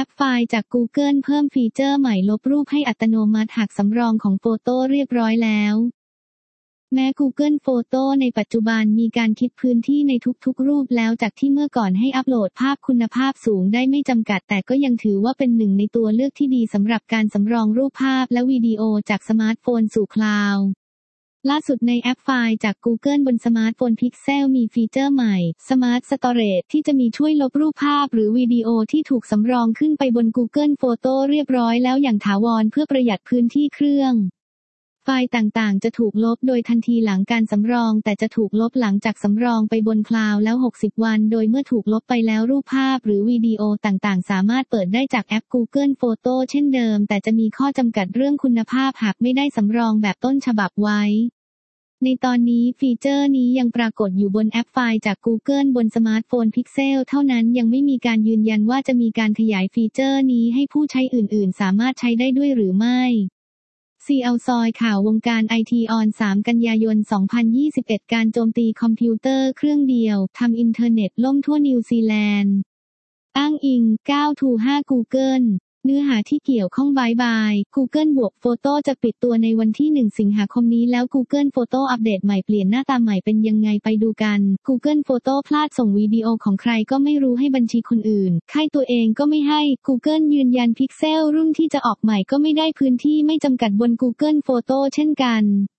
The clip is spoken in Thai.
ปไฟล์จาก Google เพิ่มฟีเจอร์ใหม่ลบรูปให้อัตโนมัติหากสำรองของโฟโต้เรียบร้อยแล้วแม้ Google Photo ในปัจจุบันมีการคิดพื้นที่ในทุกๆรูปแล้วจากที่เมื่อก่อนให้อัปโหลดภาพคุณภาพสูงได้ไม่จำกัดแต่ก็ยังถือว่าเป็นหนึ่งในตัวเลือกที่ดีสำหรับการสำรองรูปภาพและวิดีโอจากสมาร์ทโฟนสู่คลาวด์ล่าสุดในแอปไฟล์จาก Google บนสมาร์ทโฟน Pixel มีฟีเจอร์ใหม่ Smart Storage ที่จะมีช่วยลบรูปภาพหรือวิดีโอที่ถูกสำรองขึ้นไปบน Google Photo เรียบร้อยแล้วอย่างถาวรเพื่อประหยัดพื้นที่เครื่องไฟล์ต่างๆจะถูกลบโดยทันทีหลังการสำรองแต่จะถูกลบหลังจากสำรองไปบนคลาวด์แล้ว60วันโดยเมื่อถูกลบไปแล้วรูปภาพหรือวิดีโอต่างๆสามารถเปิดได้จากแอป Google Photo เช่นเดิมแต่จะมีข้อจำกัดเรื่องคุณภาพหากไม่ได้สำรองแบบต้นฉบับไว้ในตอนนี้ฟีเจอร์นี้ยังปรากฏอยู่บนแอปไฟล์จาก Google บนสมาร์ทโฟน Pixel เท่านั้นยังไม่มีการยืนยันว่าจะมีการขยายฟีเจอร์นี้ให้ผู้ใช้อื่นๆสามารถใช้ได้ด้วยหรือไม่CL ซอยข่าววงการไอทีออน3 กันยายน 2021 การโจมตีคอมพิวเตอร์เครื่องเดียวทำอินเทอร์เน็ตล่มทั่วนิวซีแลนด์อ้างอิง 9-5 Google เนื้อหาที่เกี่ยวข้องบาย Google บวกโฟโต้จะปิดตัวในวันที่ 1 สิงหาคมนี้แล้ว Google Photo อัปเดตใหม่เปลี่ยนหน้าตาใหม่เป็นยังไงไปดูกัน Google Photo พลาดส่งวิดีโอของใครก็ไม่รู้ให้บัญชีคนอื่นค่ายตัวเองก็ไม่ให้ Google ยืนยัน Pixel รุ่นที่จะออกใหม่ก็ไม่ได้พื้นที่ไม่จำกัดบน Google Photo เช่นกัน